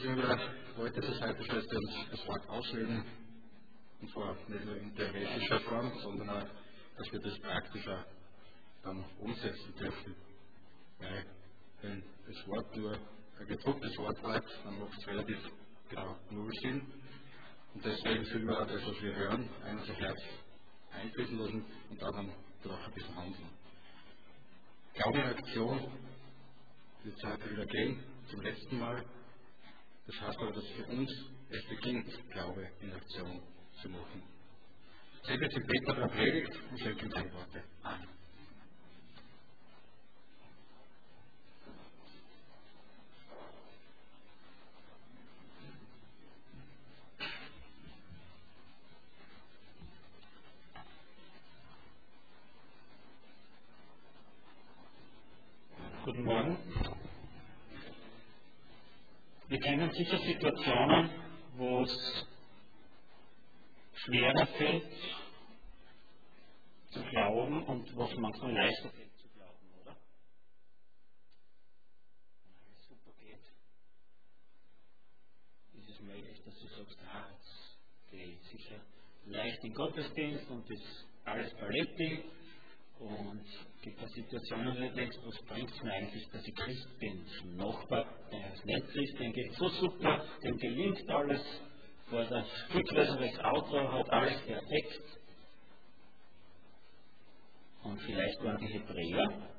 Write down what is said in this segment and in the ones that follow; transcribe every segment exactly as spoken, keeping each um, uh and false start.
wir heute zur Seite stellt, der uns das Wort auslegen, und zwar nicht nur in theoretischer Form, sondern auch, dass wir das praktischer dann umsetzen dürfen. Weil, wenn das Wort nur ein gedrucktes Wort bleibt, dann macht es relativ genau null Sinn. Und deswegen sollen wir auch das, was wir hören, ein unser Herz einfließen lassen und auch dann darauf ein bisschen handeln. Glaube in Aktion wird es heute wieder gehen, zum letzten Mal. Das heißt aber, dass für uns es beginnt, Glaube in Aktion zu machen. Seht jetzt im Peter der Predigt und schenken seine Worte an. Guten Morgen. Wir kennen sicher Situationen, wo es schwerer fällt zu glauben und wo es manchmal leichter fällt zu glauben, oder? Wenn alles super geht, ist es möglich, dass du sagst, ah, jetzt gehe ich sicher leicht in Gottesdienst und ist alles paletti. Und es gibt auch Situationen, wo du denkst, was bringt es mir eigentlich, dass ich Christ bin? Zum Nachbar, der ist nicht Christ, dem geht so super, dem gelingt alles, vor der rückwärts Auto hat alles perfekt. Und vielleicht waren die Hebräer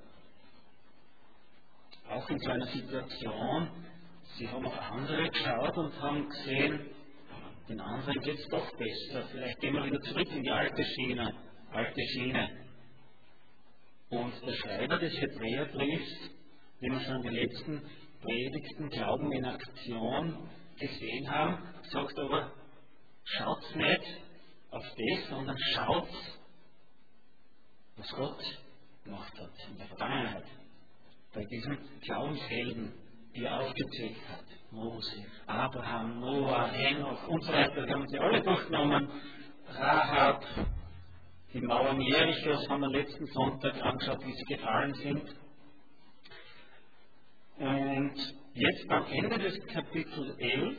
auch in so einer Situation, sie haben auf andere geschaut und haben gesehen, den anderen geht es doch besser, vielleicht gehen wir wieder zurück in die alte Schiene, alte Schiene. Und der Schreiber des Hebräerbriefs, den wir schon in den letzten Predigten Glauben in Aktion gesehen haben, sagt aber, schaut nicht auf das, sondern schaut, was Gott gemacht hat in der Vergangenheit. Bei diesen Glaubenshelden, die er aufgezählt hat, Mose, Abraham, Noah, Henoch und so weiter, die haben sie alle durchgenommen, Rahab, die Mauern Jerichos haben wir letzten Sonntag angeschaut, wie sie gefallen sind. Und jetzt am Ende des Kapitel elf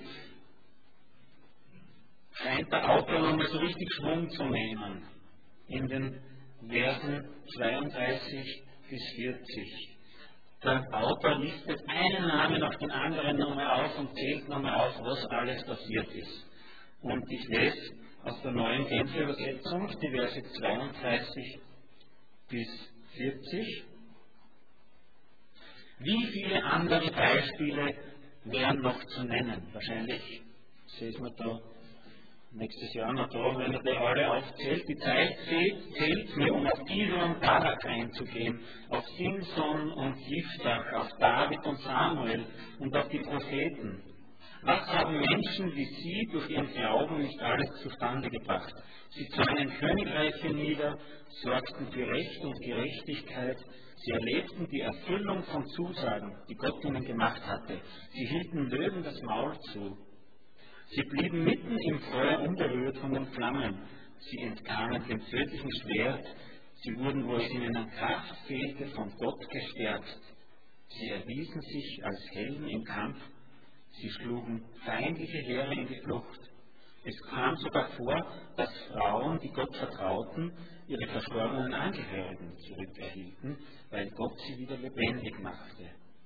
scheint der Autor nochmal so richtig Schwung zu nehmen. In den Versen zweiunddreißig bis vierzig. Der Autor listet einen Namen nach den anderen nochmal auf und zählt nochmal auf, was alles passiert ist. Und ich lese aus der neuen Genfer Übersetzung, die Verse zweiunddreißig bis vierzig. Wie viele andere Beispiele wären noch zu nennen? Wahrscheinlich sehen wir da nächstes Jahr noch da, wenn er die alle aufzählt. Die Zeit zählt, zählt mir, um auf Gideon und Barak einzugehen, auf Simson und Jiftach, auf David und Samuel und auf die Propheten. Was haben Menschen wie Sie durch ihren Glauben nicht alles zustande gebracht? Sie zwangen Königreiche nieder, sorgten für Recht und Gerechtigkeit, sie erlebten die Erfüllung von Zusagen, die Gott ihnen gemacht hatte. Sie hielten Löwen das Maul zu. Sie blieben mitten im Feuer unberührt von den Flammen. Sie entkamen dem tödlichen Schwert. Sie wurden, wo es ihnen an Kraft fehlte, von Gott gestärkt. Sie erwiesen sich als Helden im Kampf. Sie schlugen feindliche Heere in die Flucht. Es kam sogar vor, dass Frauen, die Gott vertrauten, ihre verstorbenen Angehörigen zurückerhielten, weil Gott sie wieder lebendig machte.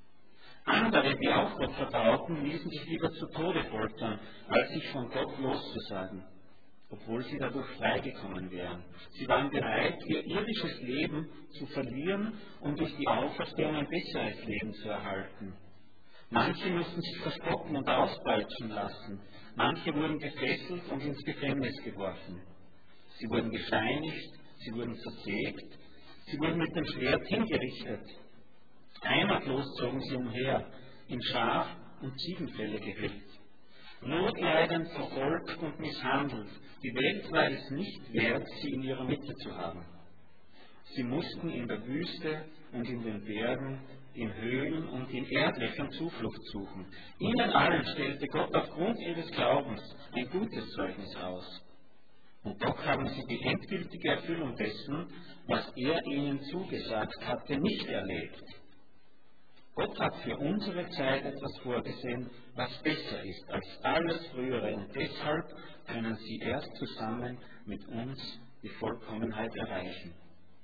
Andere, die auch Gott vertrauten, ließen sich lieber zu Tode foltern, als sich von Gott loszusagen, obwohl sie dadurch freigekommen wären. Sie waren bereit, ihr irdisches Leben zu verlieren, um durch die Auferstehung ein besseres Leben zu erhalten. Manche mussten sich verspotten und auspeitschen lassen. Manche wurden gefesselt und ins Gefängnis geworfen. Sie wurden gesteinigt, sie wurden zersägt, sie wurden mit dem Schwert hingerichtet. Heimatlos zogen sie umher, in Schaf- und Ziegenfelle gehüllt. Notleidend, verfolgt und misshandelt. Die Welt war es nicht wert, sie in ihrer Mitte zu haben. Sie mussten in der Wüste und in den Bergen, in Höhlen und in Erdlöchern Zuflucht suchen. Ihnen allen stellte Gott aufgrund ihres Glaubens ein gutes Zeugnis aus. Und doch haben sie die endgültige Erfüllung dessen, was er ihnen zugesagt hatte, nicht erlebt. Gott Gott hat für unsere Zeit etwas vorgesehen, was besser ist als alles Frühere, und deshalb können sie erst zusammen mit uns die Vollkommenheit erreichen.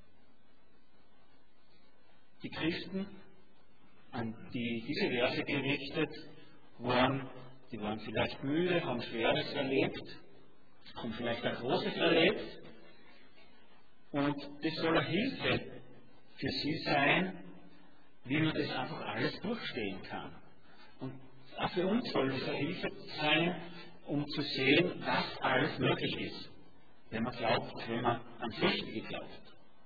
Die Christen, an die diese Verse gerichtet waren, die waren vielleicht müde, haben Schweres erlebt, haben vielleicht auch Großes erlebt, und das soll eine Hilfe für sie sein, wie man das einfach alles durchstehen kann. Und auch für uns soll das eine Hilfe sein, um zu sehen, was alles möglich ist, wenn man glaubt, wenn man ans Richtige glaubt.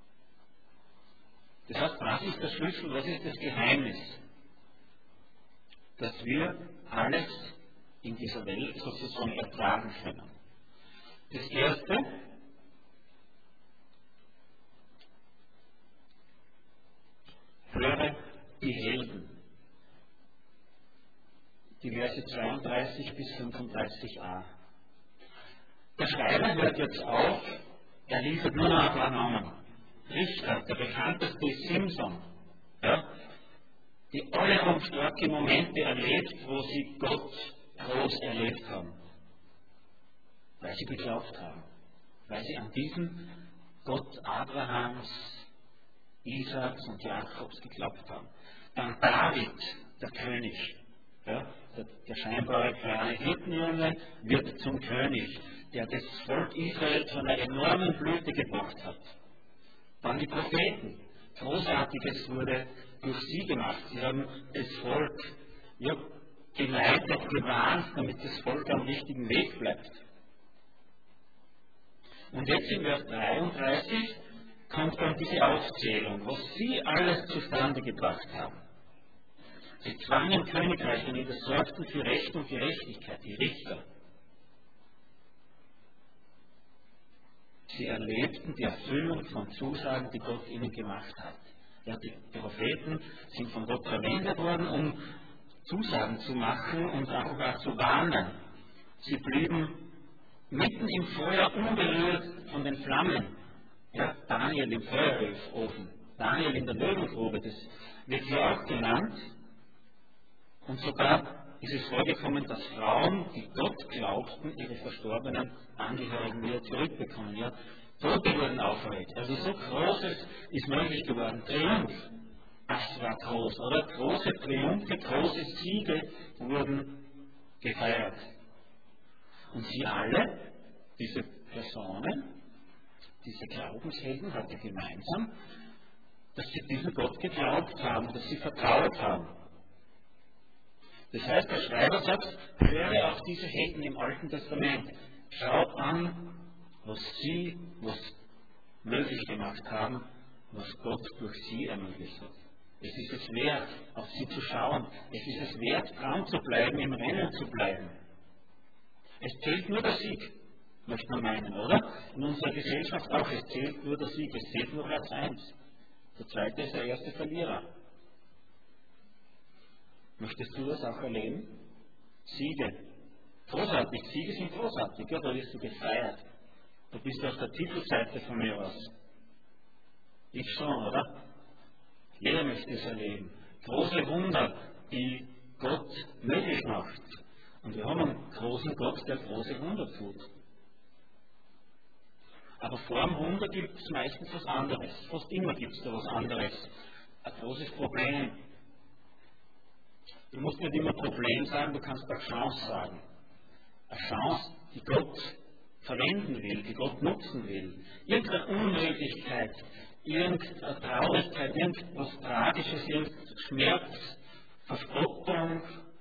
Das heißt, was ist der Schlüssel, was ist das Geheimnis, dass wir alles in dieser Welt sozusagen ertragen können? Das Erste, höre die Helden. Die Verse zweiunddreißig bis fünfunddreißig a. Der Schreiber hört jetzt auf, er liefert nur noch ein paar Namen. Richter, der bekannteste ist Simson, ja, die alle haben starke Momente erlebt, wo sie Gott groß erlebt haben. Weil sie geglaubt haben. Weil sie an diesen Gott Abrahams, Isaaks und Jakobs geglaubt haben. Dann David, der König, ja, der, der scheinbare kleine Hirtenjunge, wird zum König, der das Volk Israel zu einer enormen Blüte gebracht hat. Dann die Propheten. Großartiges wurde durch sie gemacht. Sie haben das Volk ja, geleitet, gewarnt, damit das Volk am richtigen Weg bleibt. Und jetzt in Vers dreiunddreißig kommt dann diese Aufzählung, was sie alles zustande gebracht haben. Sie zwangen Königreiche nieder, sorgten für Recht und Gerechtigkeit, die Richter. Sie erlebten die Erfüllung von Zusagen, die Gott ihnen gemacht hat. Ja, die Propheten sind von Gott verwendet worden, um Zusagen zu machen und auch zu warnen. Sie blieben mitten im Feuer unberührt von den Flammen. Ja, Daniel im Feuerofen, Daniel in der Löwengrube, das wird hier auch genannt. Und sogar ist es vorgekommen, dass Frauen, die Gott glaubten, ihre verstorbenen Angehörigen wieder zurückbekommen. Ja, Tote wurden auferweckt. Also so Großes ist möglich geworden. Triumph, das war groß, oder? Große Triumphe, große Siege wurden gefeiert. Und sie alle, diese Personen, diese Glaubenshelden hatten gemeinsam, dass sie diesem Gott geglaubt haben, dass sie vertraut haben. Das heißt, der Schreiber sagt, höre auf diese Helden im Alten Testament. Schaut an, was sie was möglich gemacht haben, was Gott durch sie ermöglicht hat. Es ist es wert, auf sie zu schauen. Es ist es wert, dran zu bleiben, im Rennen zu bleiben. Es zählt nur der Sieg, möchte man meinen, oder? In unserer Gesellschaft auch, es zählt nur der Sieg, es zählt nur Platz eins. Der zweite ist der erste Verlierer. Möchtest du das auch erleben? Siege. Großartig. Siege sind großartig. Ja, da wirst du gefeiert. Da bist du auf der Titelseite von mir aus. Ich schon, oder? Jeder möchte es erleben. Große Wunder, die Gott möglich macht. Und wir haben einen großen Gott, der große Wunder tut. Aber vor dem Wunder gibt es meistens was anderes. Fast immer gibt es da was anderes. Ein großes Problem. Du musst nicht immer Problem sagen, du kannst auch Chance sagen. Eine Chance, die Gott verwenden will, die Gott nutzen will. Irgendeine Unmöglichkeit, irgendeine Traurigkeit, irgendetwas Tragisches, irgendein Schmerz, Verspottung,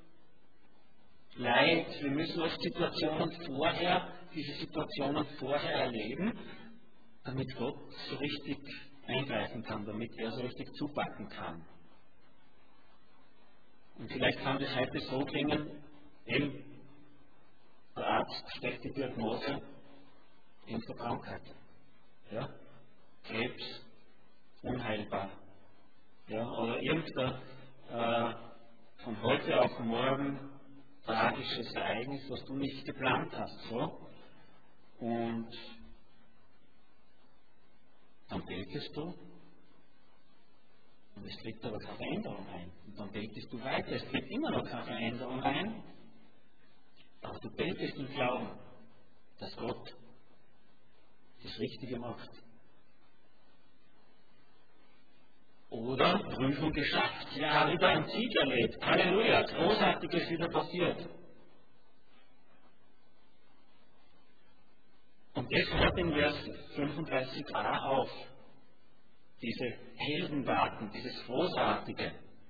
Leid. Wir müssen oft Situationen vorher, diese Situationen vorher erleben, damit Gott so richtig eingreifen kann, damit er so richtig zupacken kann. Und vielleicht kann das heute so klingen, eben, der Arzt stellt die Diagnose, irgendeine Krankheit. Ja? Krebs, unheilbar. Ja? Oder irgendein äh, von heute auf morgen tragisches Ereignis, was du nicht geplant hast. So. Und dann betest du, und es tritt aber keine Veränderung ein. Und dann betest du weißt, es tritt immer noch keine Veränderung ein, aber du betest im Glauben, dass Gott das Richtige macht. Oder Prüfung geschafft, ja, wieder einen Sieg erlebt, Halleluja, Großartiges wieder passiert. Und das hört in Vers fünfunddreißig a auf. Diese Heldentaten, dieses Großartige.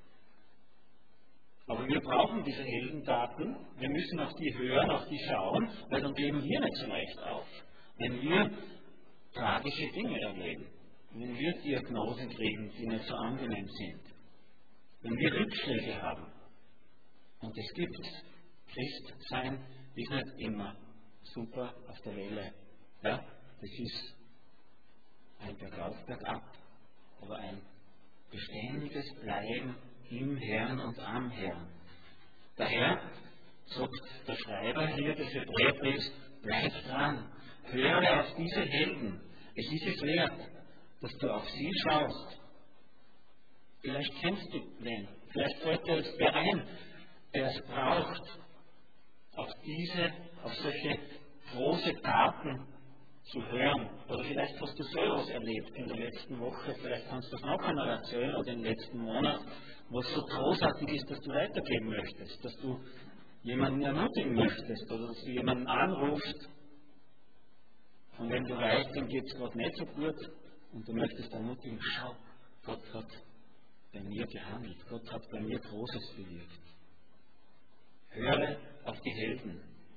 Aber wir brauchen diese Heldentaten, wir müssen auf die hören, auf die schauen, weil dann geben wir nicht so leicht auf. Wenn wir tragische Dinge erleben, wenn wir Diagnosen kriegen, die nicht so angenehm sind, wenn wir Rückschläge haben, und es gibt Christ sein, ist nicht immer super auf der Welle. Ja, das ist ein Bergauf, Bergab, aber ein beständiges Bleiben im Herrn und am Herrn. Daher sagt der Schreiber hier des Hebräerbriefs, bleib dran, höre auf diese Helden. Es ist es wert, dass du auf sie schaust. Vielleicht kennst du wen, vielleicht fällt dir es wer ein, der es braucht, auf diese, auf solche große Taten zu hören. Oder vielleicht hast du sowas erlebt in der letzten Woche, vielleicht kannst du es noch einmal erzählen oder im letzten Monat, was so großartig ist, dass du weitergeben möchtest, dass du jemanden ermutigen möchtest oder dass du jemanden anrufst, und wenn du weißt, dem geht es gerade nicht so gut und du möchtest ermutigen, schau, Gott hat bei mir gehandelt, Gott hat bei mir Großes bewirkt. Höre auf die Helden.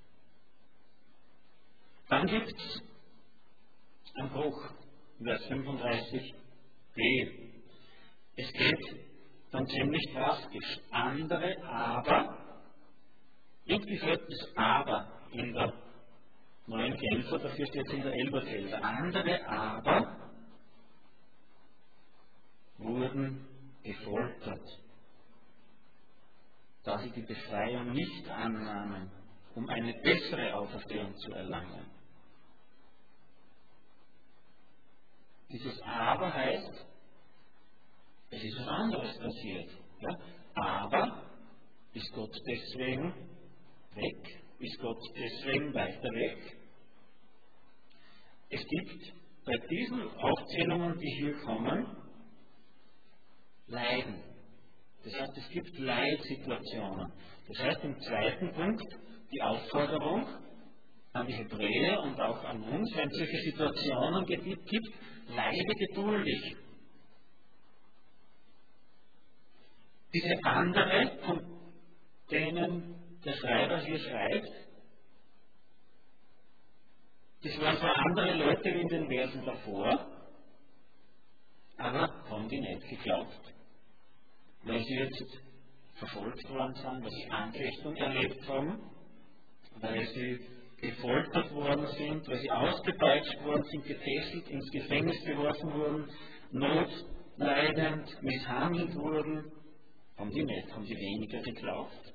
Dann gibt es einen Bruch, Vers fünfunddreißig b. Es geht dann ziemlich drastisch. Andere aber, irgendwie fällt das aber in der neuen Genfer, dafür steht es in der Elberfelder. Andere aber wurden gefoltert, da sie die Befreiung nicht annahmen, um eine bessere Auferstehung zu erlangen. Dieses Aber heißt, es ist was anderes passiert. Ja? Aber ist Gott deswegen weg? Ist Gott deswegen weiter weg? Es gibt bei diesen Aufzählungen, die hier kommen, Leiden. Das heißt, es gibt Leidsituationen. Das heißt, im zweiten Punkt die Aufforderung an die Hebräer und auch an uns, wenn es solche Situationen gibt, leide geduldig. Diese andere, von denen der Schreiber hier schreibt, das waren so andere Leute wie in den Versen davor, aber haben die nicht geglaubt. Weil sie jetzt verfolgt worden sind, weil sie Anfechtung erlebt haben, weil sie gefoltert worden sind, weil sie ausgepeitscht worden sind, gefesselt, ins Gefängnis geworfen wurden, notleidend, misshandelt wurden, haben die nicht, haben die weniger geglaubt.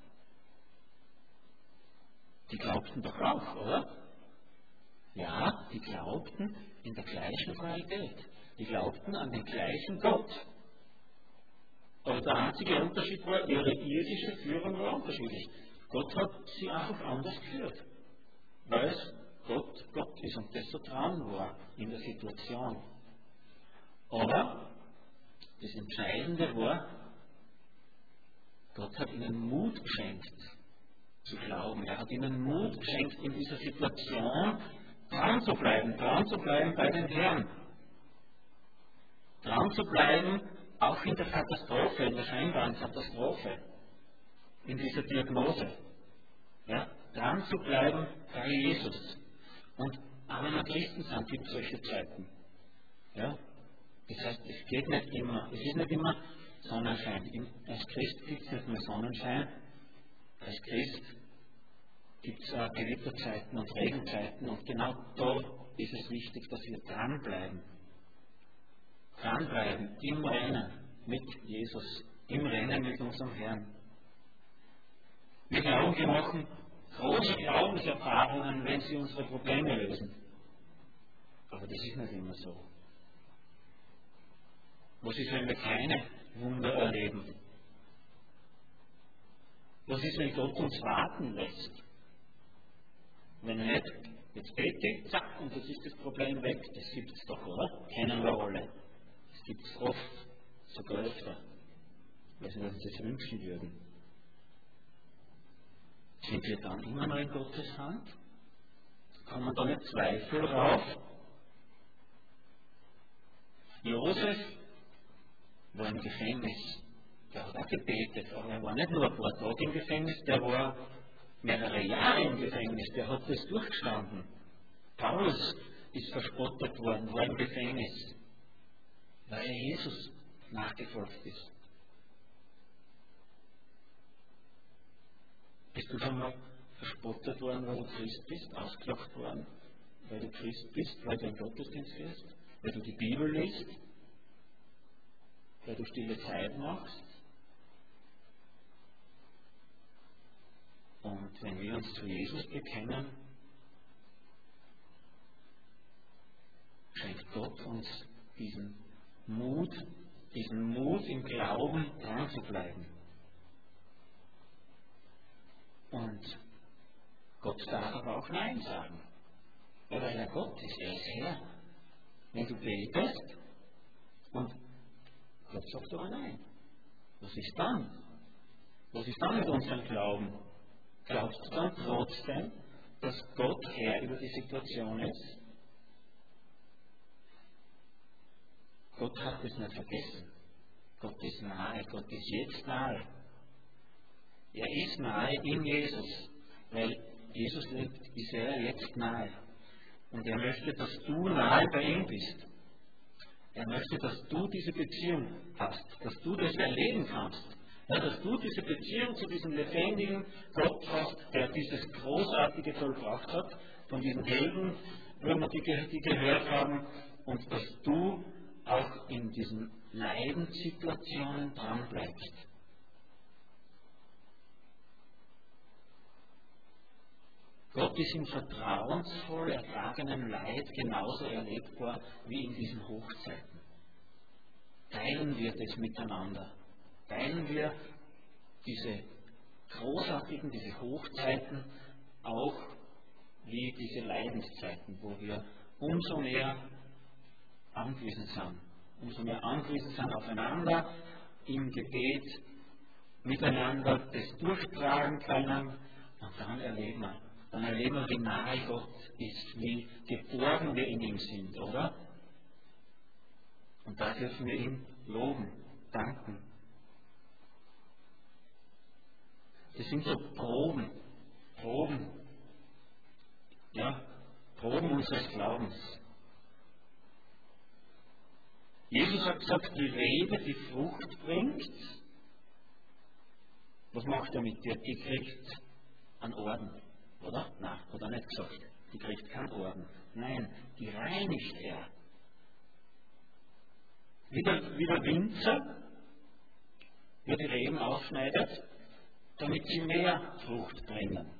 Die glaubten doch auch, oder? Ja, die glaubten in der gleichen Qualität. Die glaubten an den gleichen Gott. Aber der einzige Unterschied war, ihre irdische Führung war unterschiedlich. Gott hat sie einfach anders geführt. Weil es Gott, Gott ist und das so dran war in der Situation. Aber das Entscheidende war, Gott hat ihnen Mut geschenkt zu glauben. Er hat ihnen Mut geschenkt, in dieser Situation dran zu bleiben, dran zu bleiben bei den Herrn. Dran zu bleiben, auch in der Katastrophe, in der scheinbaren Katastrophe, in dieser Diagnose. Ja, dran zu bleiben bei Jesus. Und auch wenn wir Christen sind, gibt es solche Zeiten. Ja? Das heißt, es geht nicht immer, es ist nicht immer Sonnenschein. Als Christ gibt es nicht mehr Sonnenschein. Als Christ gibt es auch Gewitterzeiten und Regenzeiten. Und genau da ist es wichtig, dass wir dranbleiben. Dranbleiben im Rennen mit Jesus, im Rennen mit unserem Herrn. Wir glauben, wir machen große Glaubenserfahrungen, wenn sie unsere Probleme lösen. Aber das ist nicht immer so. Was ist, wenn wir keine Wunder erleben? Was ist, wenn Gott uns warten lässt? Wenn nicht, jetzt bete ich, zack, und das ist das Problem weg. Das gibt es doch, oder? Kennen wir alle. Das gibt es oft, sogar öfter. Weil sie uns das wünschen würden. Sind wir dann immer noch in Gottes Hand? Kommen da nicht Zweifel drauf? Josef war im Gefängnis. Der hat auch gebetet, aber er war nicht nur ein paar Tage im Gefängnis, der war mehrere Jahre im Gefängnis, der hat das durchgestanden. Paulus ist verspottet worden, war im Gefängnis, weil er Jesus nachgefolgt ist. Bist du schon mal verspottet worden, weil du Christ bist, ausgelacht worden, weil du Christ bist, weil du im Gottesdienst gehst, weil du die Bibel liest, weil du stille Zeit machst? Und wenn wir uns zu Jesus bekennen, schenkt Gott uns diesen Mut, diesen Mut im Glauben dran zu bleiben. Und Gott darf aber auch Nein sagen. Weil er Gott ist, er ist Herr. Wenn du betest und Gott sagt aber Nein. Was ist dann? Was ist dann mit unserem Glauben? Glaubst du dann trotzdem, dass Gott Herr über die Situation ist? Gott hat es nicht vergessen. Gott ist nahe, Gott ist jetzt nahe. Er ist nahe in Jesus, weil Jesus lebt, ist er jetzt nahe. Und er möchte, dass du nahe bei ihm bist. Er möchte, dass du diese Beziehung hast, dass du das erleben kannst. Ja, dass du diese Beziehung zu diesem lebendigen Gott hast, der dieses Großartige vollbracht hat, von diesen Helden, wenn wir die, die gehört haben, und dass du auch in diesen Leidenssituationen dranbleibst. Gott ist im vertrauensvoll ertragenen Leid genauso erlebbar wie in diesen Hochzeiten. Teilen wir das miteinander. Teilen wir diese großartigen, diese Hochzeiten auch wie diese Leidenszeiten, wo wir umso mehr angewiesen sind. Umso mehr angewiesen sind aufeinander, im Gebet miteinander das durchtragen können, und dann erleben wir, dann erleben wir, wie nahe Gott ist, wie geborgen wir in ihm sind, oder? Und da dürfen wir ihm loben, danken. Das sind so Proben, Proben, ja, Proben unseres Glaubens. Jesus hat gesagt, die Rebe, die Frucht bringt, was macht er mit dir? Die kriegt einen Orden, oder? Nein, hat er nicht gesagt. Die kriegt keinen Orden. Nein, die reinigt er. Wie der, wie der Winzer, der die Reben aufschneidet, damit sie mehr Frucht bringen.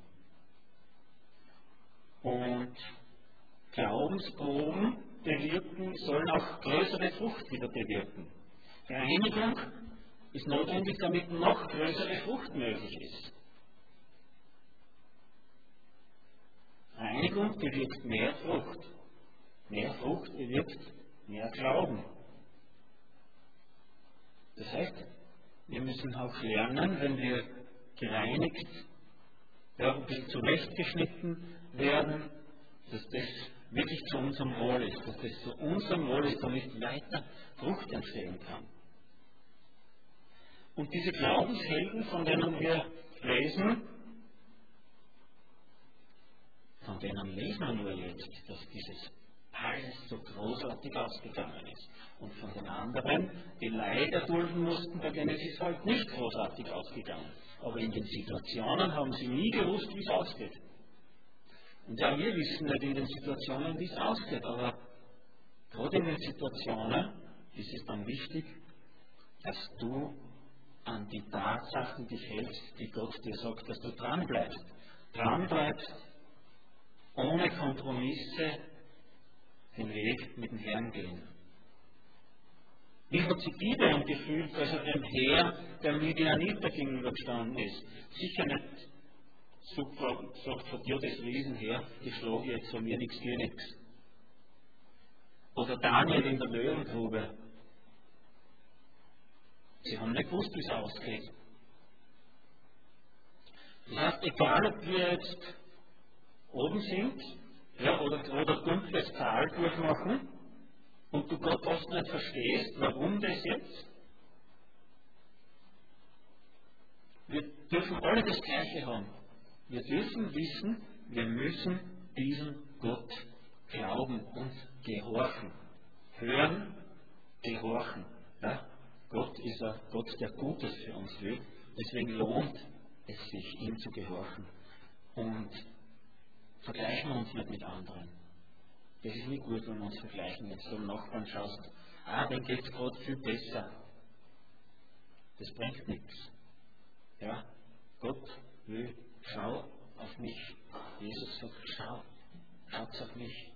Und Glaubensproben bewirken, sollen auch größere Frucht wieder bewirken. Reinigung ist notwendig, damit noch größere Frucht möglich ist. Reinigung bewirkt mehr Frucht. Mehr Frucht bewirkt mehr Glauben. Das heißt, wir müssen auch lernen, wenn wir gereinigt, ja, ein bisschen zurechtgeschnitten werden, dass das wirklich zu unserem Wohl ist, dass das zu unserem Wohl ist, damit weiter Frucht entstehen kann. Und diese Glaubenshelden, von denen wir lesen, von denen lesen wir nur jetzt, dass dieses alles so großartig ausgegangen ist. Und von den anderen, die Leid dulden mussten, bei denen ist es halt nicht großartig ausgegangen. Aber in den Situationen haben sie nie gewusst, wie es ausgeht. Und ja, wir wissen nicht in den Situationen, wie es ausgeht, aber gerade in den Situationen ist es dann wichtig, dass du an die Tatsachen dich hältst, die Gott dir sagt, dass du dranbleibst. Dranbleibst, ohne Kompromisse den Weg mit dem Herrn gehen. Wie hat sich Gideon gefühlt, als er dem Heer der Midianiter gegenübergestanden ist? Sicher nicht super gesagt von dir das Riesenheer, ich schlage jetzt von mir nichts, dir nichts. Oder Daniel in der Löwengrube. Sie haben nicht gewusst, wie es ausgeht. Das heißt, egal ob wir jetzt oben sind, ja, oder, oder dunkles Tal durchmachen, und du Gott oft nicht verstehst, warum das jetzt, wir dürfen alle das Gleiche haben. Wir dürfen wissen, wir müssen diesem Gott glauben und gehorchen. Hören, gehorchen. Ja? Gott ist ein Gott, der Gutes für uns will. Deswegen lohnt es sich, ihm zu gehorchen. Und vergleichen wir uns nicht mit anderen. Das ist nicht gut, wenn wir uns vergleichen. Wenn du zum Nachbarn schaust, ah, dem geht es gerade viel besser. Das bringt nichts. Ja? Gott will, schau auf mich. Jesus sagt, schau, schaut auf mich.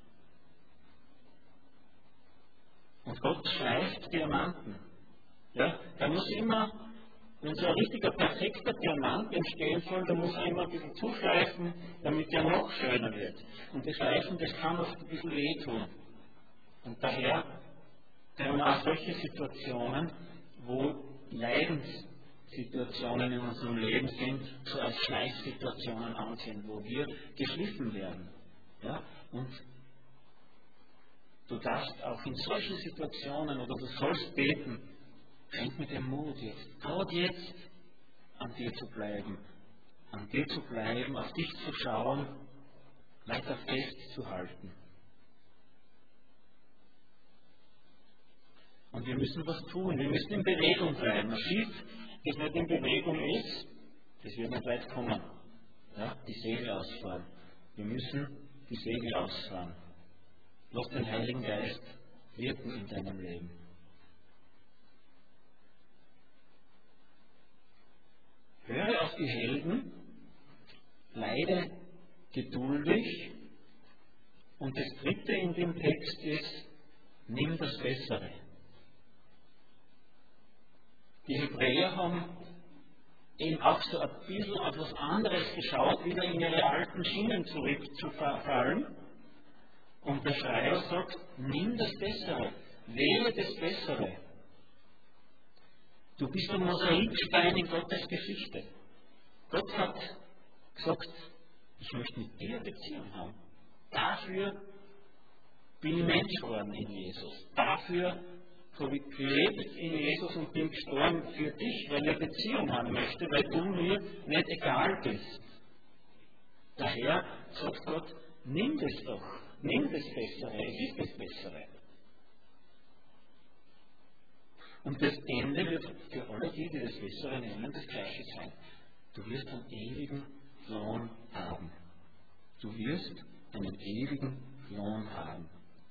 Und Gott schleift Diamanten. Ja? Da muss immer, wenn so ein richtiger, perfekter Diamant entstehen soll, da muss er immer ein bisschen zuschleifen, damit er noch schöner wird. Und das Schleifen, das kann oft ein bisschen wehtun. Und daher können auch solche Situationen, wo Leidenssituationen in unserem Leben sind, so als Schleifsituationen ansehen, wo wir geschliffen werden. Ja? Und du darfst auch in solchen Situationen, oder du sollst beten, schenk mir den Mut jetzt, gerade jetzt an dir zu bleiben, an dir zu bleiben, auf dich zu schauen, weiter festzuhalten. Und wir müssen was tun, wir müssen in Bewegung bleiben. Ein Schiff, das nicht in Bewegung ist, das wird nicht weit kommen. Ja, die Segel ausfahren. Wir müssen die Segel ausfahren. Lass den Heiligen Geist wirken in deinem Leben. Höre auf die Helden, leide geduldig, und das dritte in dem Text ist, nimm das Bessere. Die Hebräer haben eben auch so ein bisschen auf was anderes geschaut, wieder in ihre alten Schienen zurückzufallen. Und der Schreiber sagt, nimm das Bessere, wähle das Bessere. Du bist ein Mosaikstein in Gottes Geschichte. Gott hat gesagt, ich möchte mit dir Beziehung haben. Dafür bin ich Mensch geworden in Jesus. Dafür habe ich gelebt in Jesus und bin gestorben für dich, weil ich Beziehung haben möchte, weil du mir nicht egal bist. Daher sagt Gott, nimm das doch, nimm das Bessere, es ist das Bessere. Und das Ende wird für alle die, die das Bessere nehmen, das Gleiche sein. Du wirst einen ewigen Lohn haben. Du wirst einen ewigen Lohn haben.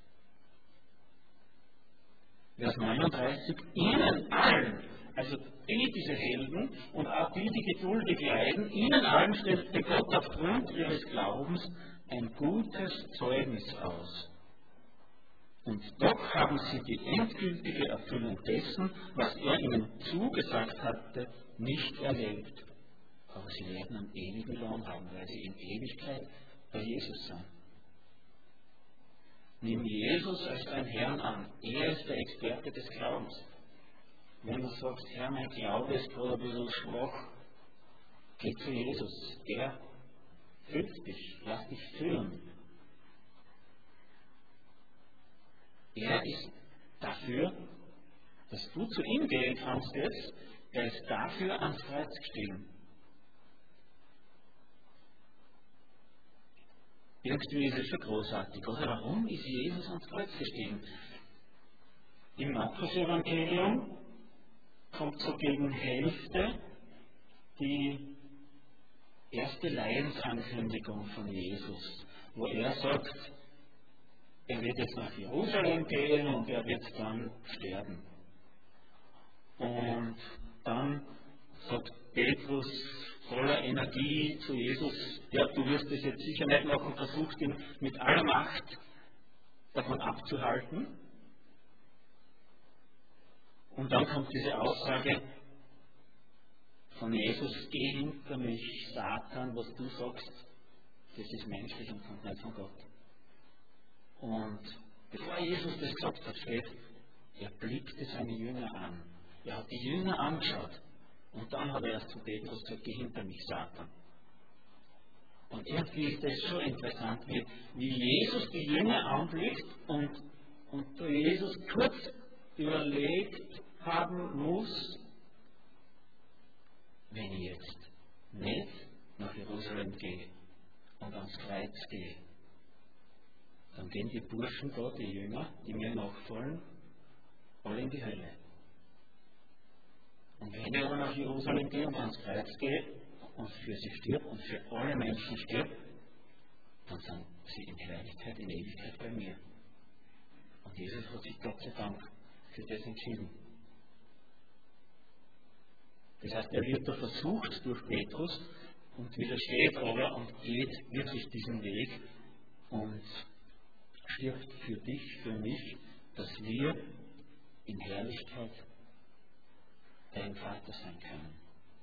Vers neununddreißig, ihnen allen, also die, diese Helden und auch die, die geduldig leiden, ihnen allen stellte Gott aufgrund ihres Glaubens ein gutes Zeugnis aus. Und doch haben sie die endgültige Erfüllung dessen, was er ihnen zugesagt hatte, nicht erlebt. Aber sie werden einen ewigen Lohn haben, weil sie in Ewigkeit bei Jesus sind. Nimm Jesus als dein Herrn an. Er ist der Experte des Glaubens. Wenn du sagst, Herr, mein Glaube ist gerade ein bisschen schwach, geh zu Jesus. Er füllt dich, lass dich füllen. Er ist dafür, dass du zu ihm gehen kannst jetzt. Er ist dafür ans Kreuz gestiegen. Irgendwie ist es schon großartig, oder? Warum ist Jesus ans Kreuz gestiegen? Im Markus-Evangelium kommt so gegen Hälfte die erste Leidensankündigung von Jesus, wo er sagt, er wird jetzt nach Jerusalem gehen und er wird dann sterben. Und dann sagt Petrus voller Energie zu Jesus, ja, du wirst es jetzt sicher nicht machen, versucht ihn mit aller Macht davon abzuhalten. Und dann kommt diese Aussage von Jesus: Geh hinter mich, Satan, was du sagst, das ist menschlich und kommt nicht von Gott. Und bevor Jesus das gesagt hat, steht, er blickte seine Jünger an. Er hat die Jünger angeschaut. Und dann hat er erst zu Petrus gesagt: Geh hinter mich, Satan. Und irgendwie ist das schon interessant, wie, wie Jesus die Jünger anblickt und, und da Jesus kurz überlegt haben muss, wenn ich jetzt nicht nach Jerusalem gehe und ans Kreuz gehe, dann gehen die Burschen da, die Jünger, die mir nachfolgen, alle in die Hölle. Und wenn ich aber nach Jerusalem gehe und ans Kreuz gehe und für sie stirbt und für alle Menschen stirbt, dann sind sie in Herrlichkeit, in Ewigkeit bei mir. Und Jesus hat sich Gott sei Dank für das entschieden. Das heißt, er wird da versucht durch Petrus und widersteht aber und geht wirklich diesen Weg und stirbt für dich, für mich, dass wir in Herrlichkeit dein Vater sein können.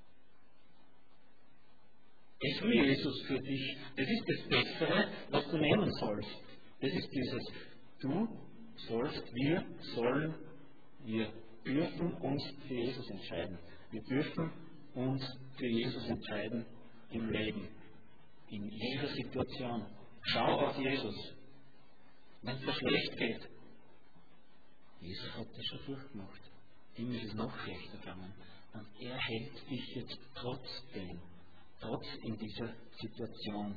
Das will Jesus für dich. Das ist das Bessere, was du nehmen sollst. Das ist dieses: Du sollst, wir sollen, wir dürfen uns für Jesus entscheiden. Wir dürfen uns für Jesus entscheiden im Leben, in jeder Situation. Schau auf Jesus. Wenn es dir schlecht geht, Jesus hat das schon durchgemacht. Ihm ist es noch schlechter gegangen. Und er hält dich jetzt trotzdem, trotz in dieser Situation.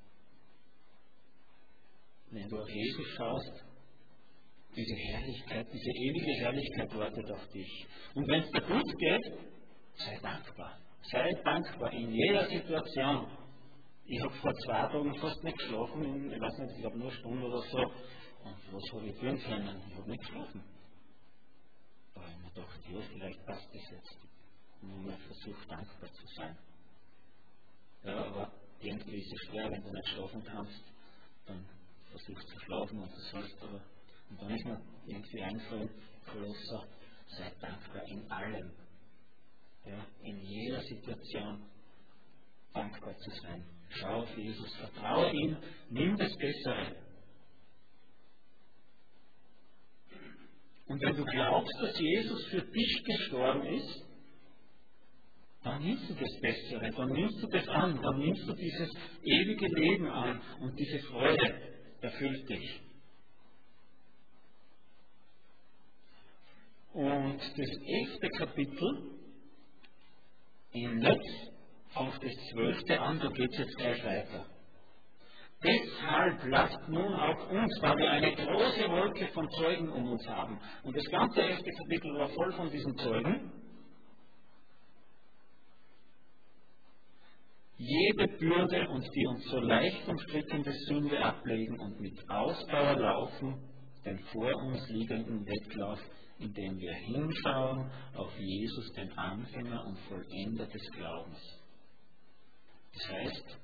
Wenn du auf Jesus schaust, diese Herrlichkeit, diese ewige Herrlichkeit wartet auf dich. Und wenn es dir gut geht, sei dankbar. Sei dankbar in jeder Situation. Ich habe vor zwei Tagen fast nicht geschlafen, ich weiß nicht, ich habe nur eine Stunde oder so. Und was habe ich tun können? Ich habe nicht geschlafen. Da habe ich mir gedacht, ja, vielleicht passt das jetzt. Nur mal versucht, dankbar zu sein. Ja, aber irgendwie ist es schwer, wenn du nicht schlafen kannst, dann versuchst du zu schlafen und das sollst aber. Und dann ist mir irgendwie eingefallen, Kolosser, sei dankbar in allem. Ja, in jeder Situation dankbar zu sein. Schau auf Jesus, vertraue ihm, nimm das Bessere. Und wenn du glaubst, dass Jesus für dich gestorben ist, dann nimmst du das Bessere, dann nimmst du das an, dann nimmst du dieses ewige Leben an und diese Freude erfüllt dich. Und das elfte Kapitel im Netz fängt das zwölfte an, da geht es jetzt gleich weiter. Deshalb lasst nun auch uns, weil wir eine große Wolke von Zeugen um uns haben. Und das ganze elfte Kapitel war voll von diesen Zeugen. Jede Bürde und die uns so leicht umstrickende Sünde ablegen und mit Ausdauer laufen, den vor uns liegenden Wettlauf, indem wir hinschauen auf Jesus, den Anfänger und Vollender des Glaubens. Das heißt,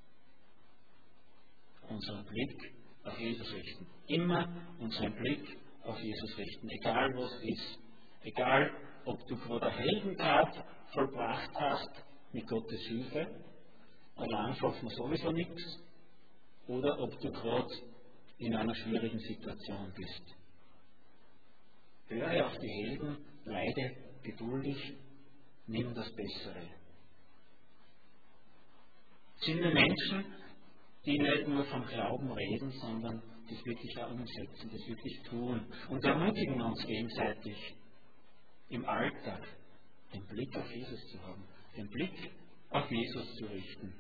unseren Blick auf Jesus richten. Immer unseren Blick auf Jesus richten, egal was ist. Egal, ob du gerade eine Heldentat vollbracht hast mit Gottes Hilfe, allein schafft man sowieso nichts, oder ob du gerade in einer schwierigen Situation bist. Höre auf die Helden, leide geduldig, nimm das Bessere. Sind wir Menschen, die nicht nur vom Glauben reden, sondern das wirklich auch umsetzen, das wirklich tun und ermutigen uns gegenseitig im Alltag den Blick auf Jesus zu haben, den Blick auf Jesus zu richten.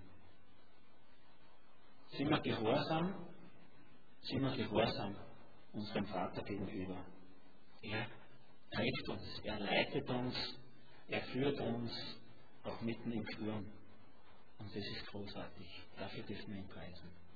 Sind wir gehorsam? Sind wir gehorsam unserem Vater gegenüber? Er trägt uns, er leitet uns, er führt uns auch mitten im Sturm. Und das ist großartig. Dafür dürfen wir ihn preisen.